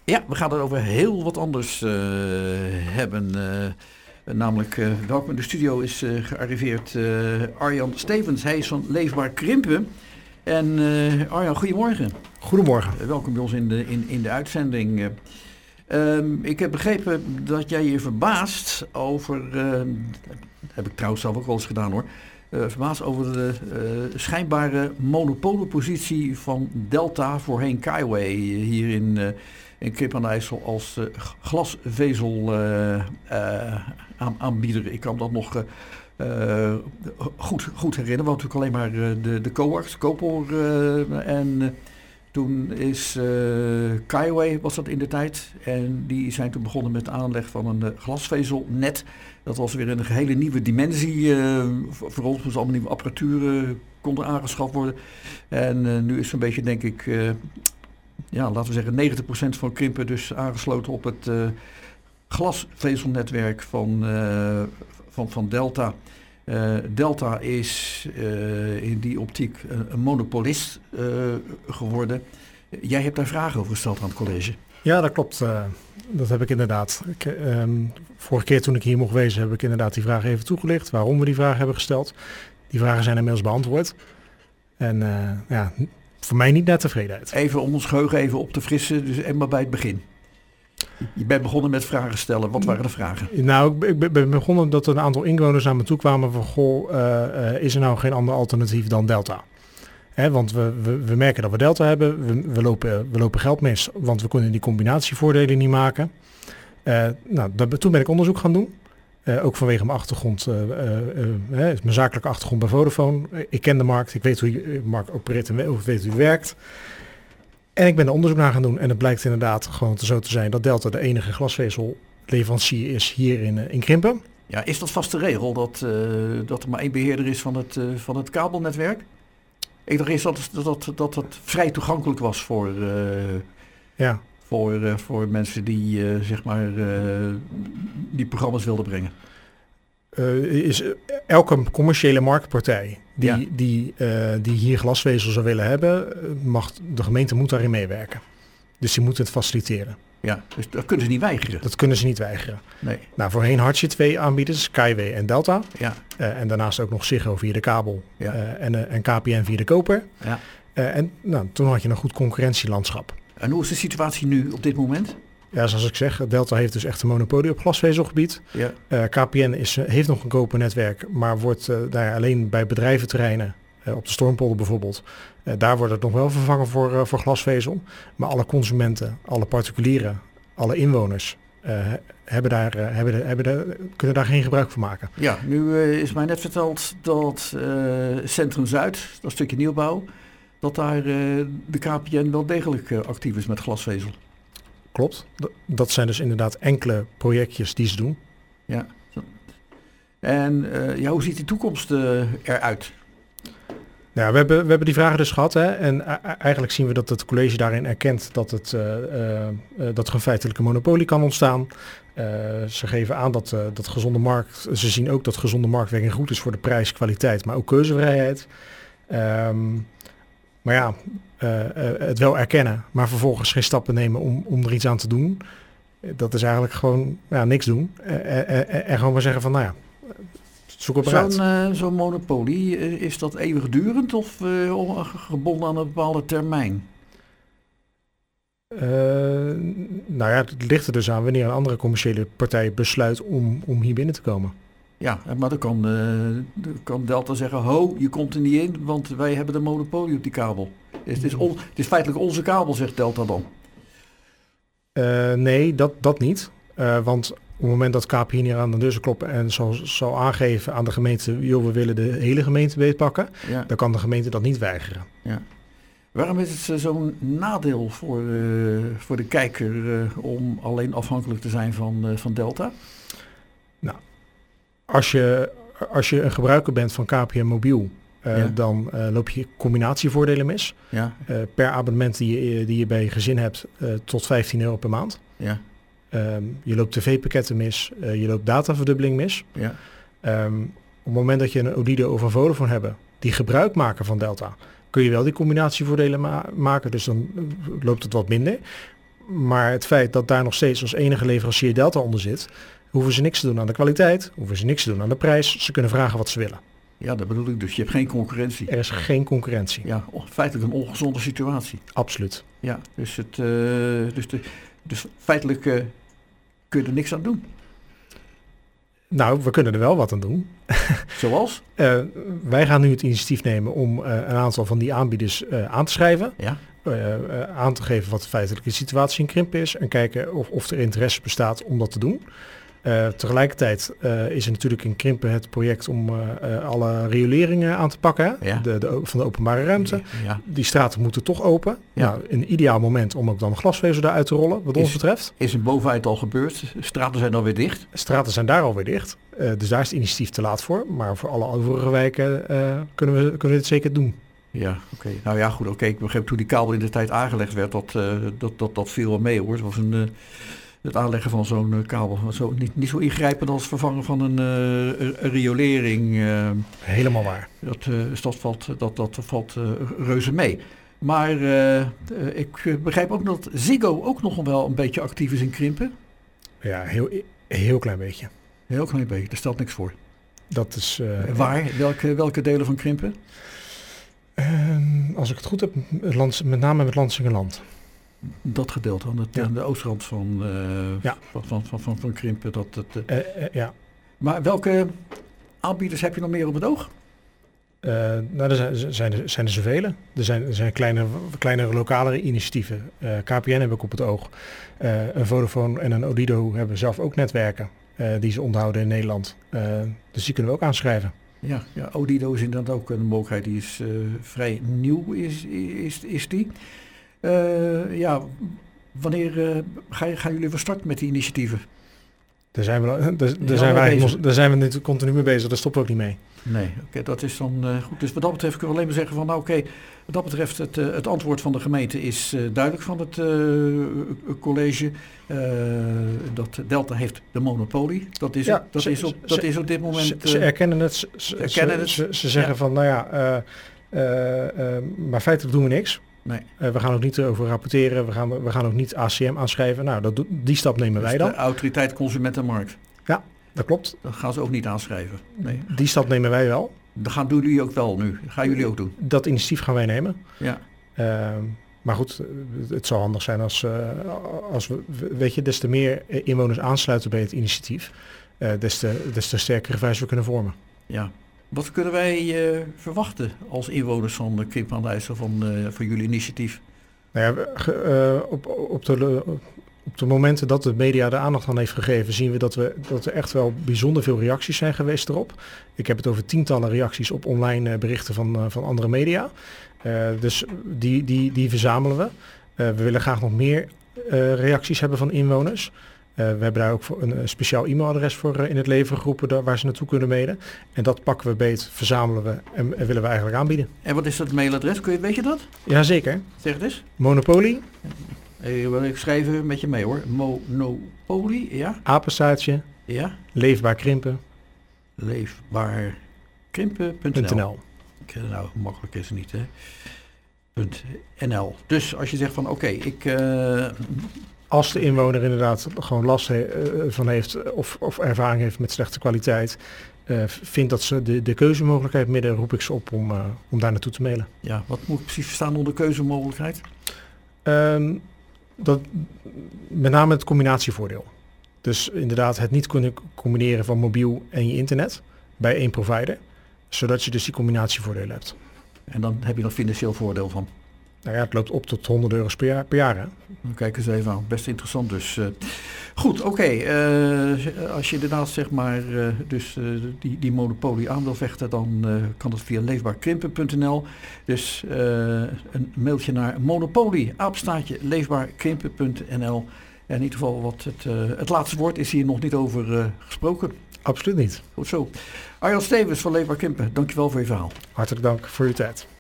Ja, we gaan het over heel wat anders hebben. Namelijk, welkom in de studio is gearriveerd Arjan Stevens. Hij is van Leefbaar Krimpen. En Arjan, goedemorgen. Goedemorgen. Welkom bij ons in de uitzending. Ik heb begrepen dat jij je verbaast over, heb ik trouwens zelf ook wel eens gedaan hoor, verbaasd over de schijnbare monopoliepositie van Delta, voorheen Kaiway, hier in Krimpen aan de IJssel als glasvezel aanbieder. Ik kan dat nog goed herinneren, want natuurlijk alleen maar de coax, Copor en toen is Kaiway, was dat in de tijd, en die zijn toen begonnen met de aanleg van een glasvezelnet. Dat was weer een hele nieuwe dimensie voor ons, moest allemaal nieuwe apparatuur konden aangeschaft worden. En nu is zo'n beetje, denk ik, laten we zeggen 90% van Krimpen dus aangesloten op het glasvezelnetwerk van Delta. Delta is in die optiek een monopolist geworden. Jij hebt daar vragen over gesteld aan het college. Ja, dat klopt. Dat heb ik inderdaad. Vorige keer toen ik hier mocht wezen heb ik inderdaad die vragen even toegelicht. Waarom we die vragen hebben gesteld. Die vragen zijn inmiddels beantwoord. En voor mij niet naar tevredenheid. Even om ons geheugen even op te frissen, dus eenmaal bij het begin. Je bent begonnen met vragen stellen. Wat waren de vragen? Nou, ik ben begonnen dat er een aantal inwoners naar me toe kwamen van, is er nou geen ander alternatief dan Delta? Want we merken dat we Delta hebben. We lopen geld mis, want we kunnen die combinatievoordelen niet maken. Toen ben ik onderzoek gaan doen. Ook vanwege mijn achtergrond, mijn zakelijke achtergrond bij Vodafone. Ik ken de markt, ik weet hoe de markt opereert en ik weet hoe die werkt. En ik ben er onderzoek naar gaan doen en het blijkt inderdaad gewoon zo te zijn dat Delta de enige glasvezelleverancier is hier in Krimpen. Ja, is dat vaste regel dat er maar één beheerder is van het kabelnetwerk? Ik dacht eerst dat het vrij toegankelijk was voor mensen die die programma's wilden brengen. Is elke commerciële marktpartij die hier glasvezel zou willen hebben, de gemeente moet daarin meewerken. Dus die moet het faciliteren. Ja, dus dat kunnen ze niet weigeren. Dat kunnen ze niet weigeren. Nee. Nou, voorheen had je 2 aanbieders, Kaiway en Delta. Ja. En daarnaast ook nog Ziggo via de kabel en KPN via de koper. Ja. Toen had je een goed concurrentielandschap. En hoe is de situatie nu op dit moment? Ja, zoals ik zeg, Delta heeft dus echt een monopolie op glasvezelgebied. Ja. KPN heeft nog een kopernetwerk, maar wordt daar alleen bij bedrijventerreinen, op de Stormpolder bijvoorbeeld, daar wordt het nog wel vervangen voor glasvezel. Maar alle consumenten, alle particulieren, alle inwoners kunnen daar geen gebruik van maken. Ja, nu is mij net verteld dat Centrum Zuid, dat stukje nieuwbouw, dat daar de KPN wel degelijk actief is met glasvezel. Klopt. Dat zijn dus inderdaad enkele projectjes die ze doen. Ja. En hoe ziet die toekomst eruit? Nou, we hebben die vragen dus gehad. Hè? En eigenlijk zien we dat het college daarin erkent dat er een feitelijke monopolie kan ontstaan. Ze geven aan dat gezonde markt. Ze zien ook dat gezonde marktwerking goed is voor de prijs, kwaliteit, maar ook keuzevrijheid. Het wel erkennen, maar vervolgens geen stappen nemen om er iets aan te doen. Dat is eigenlijk gewoon niks doen. En gewoon maar zeggen van, zoek op uit. Zo'n monopolie, is dat eeuwigdurend of gebonden aan een bepaalde termijn? Het ligt er dus aan wanneer een andere commerciële partij besluit om hier binnen te komen. Ja, maar dan kan Delta zeggen, je komt er niet in, want wij hebben de monopolie op die kabel. Het is feitelijk onze kabel, zegt Delta dan. Nee, dat niet. Want op het moment dat KPN hier aan de deur zou kloppen en zal aangeven aan de gemeente, we willen de hele gemeente beetpakken, dan kan de gemeente dat niet weigeren. Ja. Waarom is het zo'n nadeel voor de kijker om alleen afhankelijk te zijn van Delta? Nou, als je een gebruiker bent van KPN Mobiel, dan loop je combinatievoordelen mis. Ja. Per abonnement die je bij je gezin hebt tot €15 per maand. Ja. Je loopt tv-pakketten mis, je loopt dataverdubbeling mis. Ja. Op het moment dat je een Odido of een Vodafone hebben die gebruik maken van Delta, kun je wel die combinatievoordelen maken, dus dan loopt het wat minder. Maar het feit dat daar nog steeds als enige leverancier Delta onder zit, hoeven ze niks te doen aan de kwaliteit, hoeven ze niks te doen aan de prijs. Ze kunnen vragen wat ze willen. Ja, dat bedoel ik dus. Je hebt geen concurrentie. Er is geen concurrentie. Ja, feitelijk een ongezonde situatie. Absoluut. Ja, dus feitelijk kun je er niks aan doen. Nou, we kunnen er wel wat aan doen. Zoals? Wij gaan nu het initiatief nemen om een aantal van die aanbieders aan te schrijven. Ja. Aan te geven wat de feitelijke situatie in Krimpen is. En kijken of er interesse bestaat om dat te doen. Tegelijkertijd is er natuurlijk in Krimpen het project om alle rioleringen aan te pakken. Hè? Ja. Van de openbare ruimte. Ja. Die straten moeten toch open. Ja. Nou, een ideaal moment om ook dan glasvezel daaruit te rollen, wat ons betreft. Is in Boveneind al gebeurd. Straten zijn alweer dicht. Straten zijn daar alweer dicht. Dus daar is het initiatief te laat voor. Maar voor alle overige wijken kunnen we dit zeker doen. Ja, oké. Nou ja, goed. Oké. Ik begreep toen die kabel in de tijd aangelegd werd, dat viel wel mee hoor. Het was het aanleggen van zo'n kabel. Niet zo ingrijpend als het vervangen van een riolering. Helemaal waar. Dus dat valt reuze mee. Maar ik begrijp ook dat Ziggo ook nog wel een beetje actief is in Krimpen. Ja, heel klein beetje. Heel klein beetje, daar stelt niks voor. Dat is... Waar? Welke delen van Krimpen? Als ik het goed heb, met name met Lansingerland. Dat gedeelte aan de oostrand van Krimpen. Ja. Maar welke aanbieders heb je nog meer op het oog? Nou, er zijn er zoveel. Er zijn kleinere lokale initiatieven. KPN heb ik op het oog. Een Vodafone en een Odido hebben zelf ook netwerken die ze onderhouden in Nederland. Dus die kunnen we ook aanschrijven. Ja, Odido is inderdaad ook een mogelijkheid. Die is vrij nieuw, is die. Wanneer gaan jullie van start met die initiatieven? Daar zijn we nu continu mee bezig, daar stoppen we ook niet mee. Nee, oké, dat is dan goed. Dus wat dat betreft kunnen we alleen maar zeggen van, nou oké, wat dat betreft het antwoord van de gemeente is duidelijk van het college. Dat Delta heeft de monopolie. Dat is op dit moment... Ze erkennen het. Ze zeggen van, nou ja, maar feitelijk doen we niks. Nee. We gaan ook niet over rapporteren, we gaan ook niet ACM aanschrijven. Nou, die stap nemen wij dan. De autoriteit consument en markt. Ja, dat klopt. Dat gaan ze ook niet aanschrijven. Nee. Die stap nemen wij wel. Dat doen jullie ook wel nu. Dat gaan jullie ook doen. Dat initiatief gaan wij nemen. Ja. Maar goed, het zal handig zijn als we, weet je, des te meer inwoners aansluiten bij het initiatief, des te sterkere vuist we kunnen vormen. Ja. Wat kunnen wij verwachten als inwoners van Krimpen aan de IJssel van jullie initiatief? Nou ja, op de momenten dat de media de aandacht aan heeft gegeven, zien we dat er echt wel bijzonder veel reacties zijn geweest erop. Ik heb het over tientallen reacties op online berichten van andere media. Dus die verzamelen we. We willen graag nog meer reacties hebben van inwoners. We hebben daar ook een speciaal e-mailadres voor in het leven geroepen waar ze naartoe kunnen mailen. En dat pakken we beet, verzamelen we en willen we eigenlijk aanbieden. En wat is dat mailadres? Weet je dat? Jazeker. Zeg het eens. Monopolie. Ik schrijf even met je mee hoor. Monopolie, ja. Apenstaartje. Ja. Leefbaar Krimpen. Leefbaarkrimpen.nl. Nou, makkelijk is het niet, hè. .nl. Dus als je zegt van oké, als de inwoner inderdaad gewoon last van heeft of ervaring heeft met slechte kwaliteit, vindt dat ze de keuzemogelijkheid midden, roep ik ze op om daar naartoe te mailen. Ja, wat moet ik precies verstaan onder keuzemogelijkheid? Dat met name het combinatievoordeel. Dus inderdaad het niet kunnen combineren van mobiel en je internet bij één provider, zodat je dus die combinatievoordeel hebt. En dan heb je nog financieel voordeel van? Nou ja, het loopt op tot €100 per jaar. Hè? Dan kijken ze even aan. Best interessant dus. Goed, oké. Als je inderdaad zeg maar die monopolie aan wil vechten, dan kan dat via leefbaarkrimpen.nl. Dus een mailtje naar monopolie@leefbaarkrimpen.nl. En in ieder geval wat het laatste woord is hier nog niet over gesproken. Absoluut niet. Goed zo. Arjan Stevens van Leefbaar Krimpen, dankjewel voor je verhaal. Hartelijk dank voor uw tijd.